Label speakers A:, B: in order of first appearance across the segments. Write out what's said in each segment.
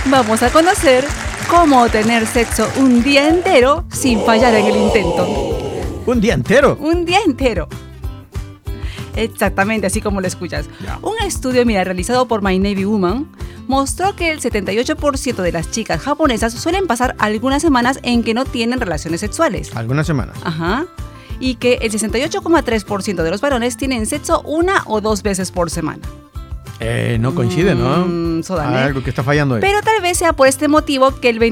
A: vamos a conocer cómo tener sexo un día entero sin fallar en el intento.
B: ¿Un día entero?
A: Un día entero. Exactamente, así como lo escuchas.
B: Ya.
A: Un estudio, realizado por My Navy Woman, mostró que el 78% de las chicas japonesas suelen pasar algunas semanas en que no tienen relaciones sexuales.
B: Algunas semanas.
A: Ajá. Y que el 68,3% de los varones tienen sexo 1 o 2 veces por semana.
B: No coincide, ¿no?
A: Sodane.
B: Algo que está fallando ahí.
A: Pero tal vez sea por este motivo que el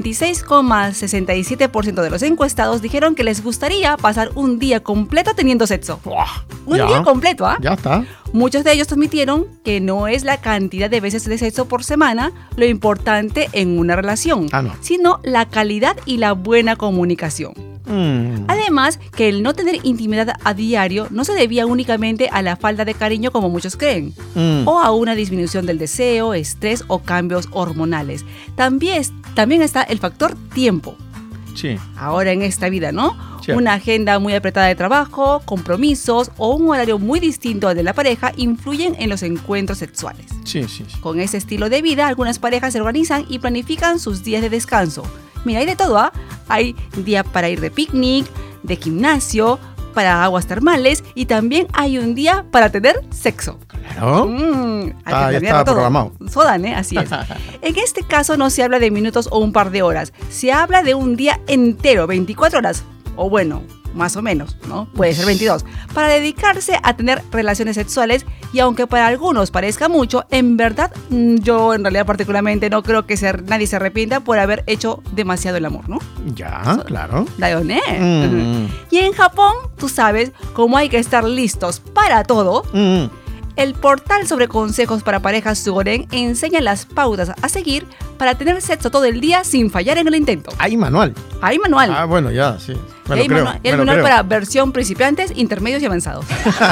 A: 26,67% de los encuestados dijeron que les gustaría pasar un día completo teniendo sexo. Un día completo, ¿ah?
B: Ya está.
A: Muchos de ellos admitieron que no es la cantidad de veces de sexo por semana lo importante en una relación, sino la calidad y la buena comunicación. Además, que el no tener intimidad a diario no se debía únicamente a la falta de cariño como muchos creen, o a una disminución del deseo, estrés o cambios hormonales. También está el factor tiempo.
B: Sí.
A: Ahora en esta vida, ¿no?
B: Sí.
A: Una agenda muy apretada de trabajo, compromisos o un horario muy distinto al de la pareja influyen en los encuentros sexuales.
B: Sí.
A: Con ese estilo de vida, algunas parejas se organizan y planifican sus días de descanso. Mira, hay de todo, ¿ah? Hay día para ir de picnic, de gimnasio, para aguas termales y también hay un día para tener sexo.
B: Claro.
A: Ya
B: estaba programado.
A: Sodan, así es. En este caso no se habla de minutos o un par de horas. Se habla de un día entero, 24 horas. O bueno, más o menos, ¿no? Puede ser 22. Para dedicarse a tener relaciones sexuales y aunque para algunos parezca mucho, en verdad, yo en realidad particularmente no creo que nadie se arrepienta por haber hecho demasiado el amor, ¿no?
B: Ya, claro.
A: Dayone. Y en Japón, tú sabes, cómo hay que estar listos para todo. El portal sobre consejos para parejas Sugoren enseña las pautas a seguir para tener sexo todo el día sin fallar en el intento.
B: Hay manual.
A: Hay manual.
B: Ah, bueno, ya, sí.
A: Hay manual para versión principiantes, intermedios y avanzados.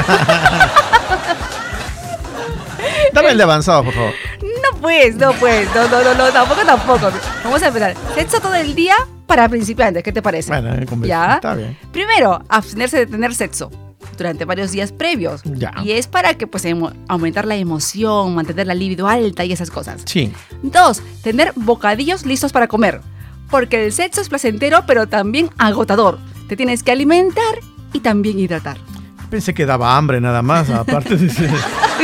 B: Dame el de avanzado, por favor.
A: No, tampoco. Vamos a empezar. Sexo todo el día para principiantes, ¿qué te parece?
B: Bueno,
A: ¿ya?
B: Está bien.
A: Primero, abstenerse de tener sexo durante varios días previos.
B: Ya.
A: Y es para que aumentar la emoción, mantener la libido alta y esas cosas.
B: Sí.
A: 2, tener bocadillos listos para comer. Porque el sexo es placentero, pero también agotador. Te tienes que alimentar y también hidratar.
B: Pensé que daba hambre nada más, aparte de... ¿Qué?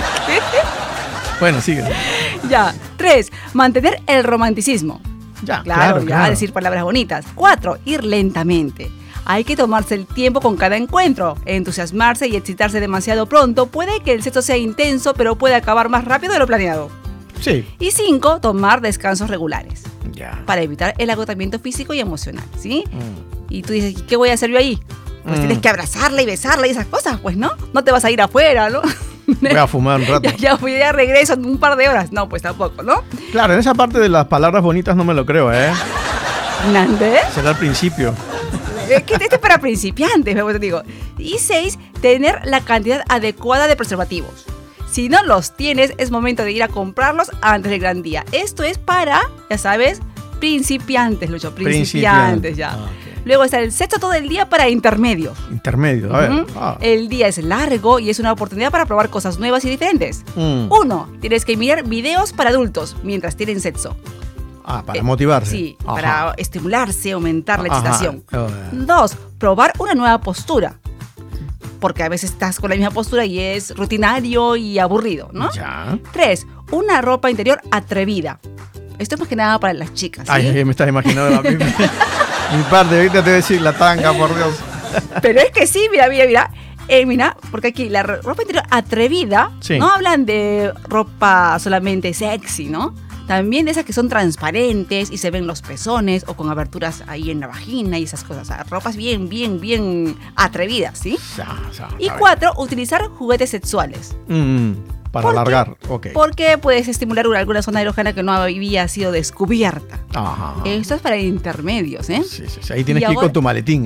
B: Bueno, sigue.
A: Ya. 3, mantener el romanticismo.
B: Ya,
A: claro.
B: claro.
A: Decir palabras bonitas. 4, ir lentamente. Hay que tomarse el tiempo con cada encuentro. Entusiasmarse y excitarse demasiado pronto puede que el sexo sea intenso, pero puede acabar más rápido de lo planeado.
B: Sí.
A: Y 5, tomar descansos regulares.
B: Ya.
A: Para evitar el agotamiento físico y emocional, ¿sí? Y tú dices, ¿qué voy a hacer yo ahí? Pues tienes que abrazarla y besarla y esas cosas, pues, ¿no? No te vas a ir afuera, ¿no?
B: Voy a fumar un rato.
A: Ya regreso en un par de horas. No, pues tampoco, ¿no?
B: Claro, en esa parte de las palabras bonitas no me lo creo, ¿eh?
A: ¿Nande?
B: Será al principio.
A: Que este es para principiantes, te digo. Y 6, tener la cantidad adecuada de preservativos. Si no los tienes, es momento de ir a comprarlos antes del gran día. Esto es para, ya sabes, principiantes, Lucho. Principiantes ya.
B: Okay.
A: Luego está el sexo todo el día para intermedios.
B: Intermedio, a ver.
A: El día es largo y es una oportunidad para probar cosas nuevas y diferentes. 1, tienes que mirar videos para adultos mientras tienen sexo.
B: Para motivarse.
A: Sí, para estimularse, aumentar la excitación. 2, probar una nueva postura. Porque a veces estás con la misma postura y es rutinario y aburrido, ¿no?
B: Ya.
A: 3, una ropa interior atrevida. Esto es más que nada para las chicas, ¿sí?
B: Ay, me estás imaginando a mí. Mi parte, ahorita te voy a decir la tanga, por Dios.
A: Pero es que sí, mira. Mira, porque aquí la ropa interior atrevida,
B: sí,
A: no hablan de ropa solamente sexy, ¿no? También de esas que son transparentes y se ven los pezones o con aberturas ahí en la vagina y esas cosas. O sea, ropas bien atrevidas, ¿sí? Y 4, utilizar juguetes sexuales.
B: Para alargar, ok.
A: Porque puedes estimular alguna zona erógena que no había sido descubierta.
B: Ajá.
A: Esto es para intermedios, ¿eh?
B: Sí. Ahí tienes que ir con tu maletín.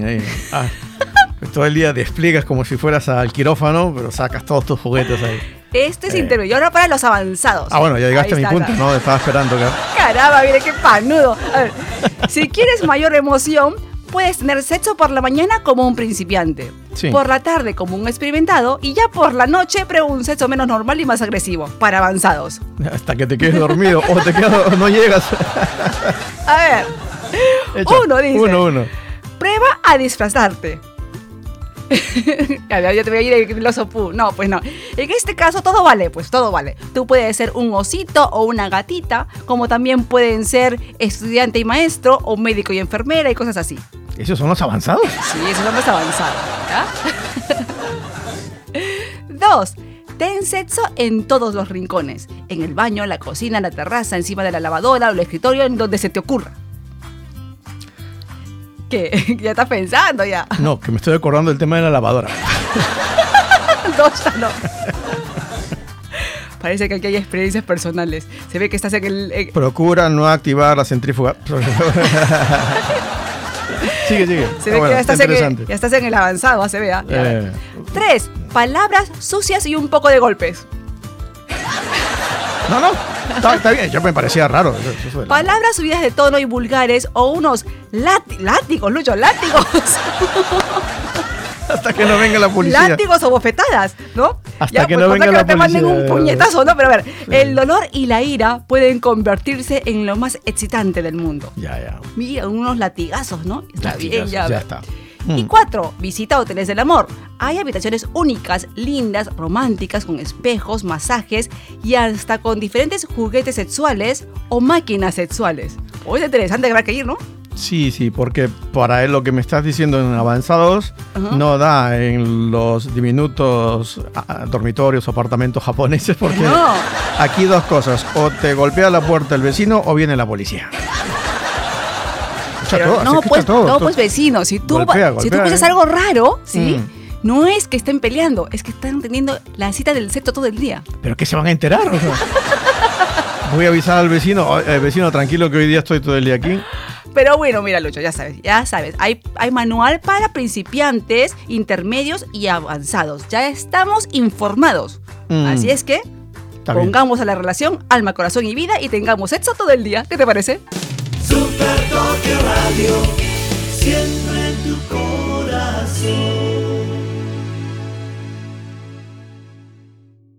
B: Pues todo el día despliegas como si fueras al quirófano, pero sacas todos tus juguetes ahí.
A: Este es intermedio. Ahora para los avanzados.
B: Bueno, ya llegaste a mi punto, ¿no? Estaba esperando.
A: Caramba, mire qué panudo. A ver, si quieres mayor emoción, puedes tener sexo por la mañana como un principiante.
B: Sí.
A: Por la tarde como un experimentado y ya por la noche un sexo menos normal y más agresivo, para avanzados.
B: Hasta que te quedes dormido o no llegas.
A: A ver, uno dice,
B: uno.
A: Prueba a disfrazarte. Ya te voy a ir el oso Pú. No, pues no. En este caso todo vale, pues todo vale. Tú puedes ser un osito o una gatita, como también pueden ser estudiante y maestro, o médico y enfermera y cosas así.
B: ¿Esos son los avanzados?
A: Sí, esos son los avanzados. ¿Ya? 2. Ten sexo en todos los rincones. En el baño, la cocina, la terraza, encima de la lavadora o el escritorio, en donde se te ocurra. ¿Qué? ¿Ya estás pensando ya?
B: No, que me estoy acordando del tema de la lavadora.
A: No. Parece que aquí hay experiencias personales. Se ve que estás en el...
B: Procura no activar la centrífuga. Sigue.
A: Se ve que ya estás en el avanzado, se vea. 3. Palabras sucias y un poco de golpes.
B: No, está bien, ya me parecía raro. Eso
A: Palabras subidas de tono y vulgares o unos látigos, Lucho, látigos.
B: Hasta que no venga la policía.
A: Látigos o bofetadas, ¿no?
B: Hasta que no venga la policía.
A: Te manden un puñetazo, ¿no? Pero a ver, el dolor y la ira pueden convertirse en lo más excitante del mundo.
B: Ya.
A: Mira, unos latigazos, ¿no? Está bien,
B: ya está.
A: Y 4. Visita hoteles del amor. Hay habitaciones únicas, lindas, románticas, con espejos, masajes y hasta con diferentes juguetes sexuales o máquinas sexuales. Es interesante que habrá que ir, ¿no?
B: Sí, porque para él lo que me estás diciendo en avanzados no da en los diminutos dormitorios o apartamentos japoneses, porque aquí dos cosas: o te golpea la puerta el vecino o viene la policía.
A: Pues vecino, si tú piensas algo raro, ¿sí? No es que estén peleando, es que están teniendo la cita del sexo todo el día.
B: ¿Pero qué se van a enterar? O sea, voy a avisar al vecino, vecino, tranquilo que hoy día estoy todo el día aquí.
A: Pero bueno, mira, Lucho, ya sabes, hay manual para principiantes, intermedios y avanzados. Ya estamos informados. Así es que pongamos a la relación alma, corazón y vida y tengamos sexo todo el día. ¿Qué te parece?
C: Super Tokio Radio, siempre en tu corazón.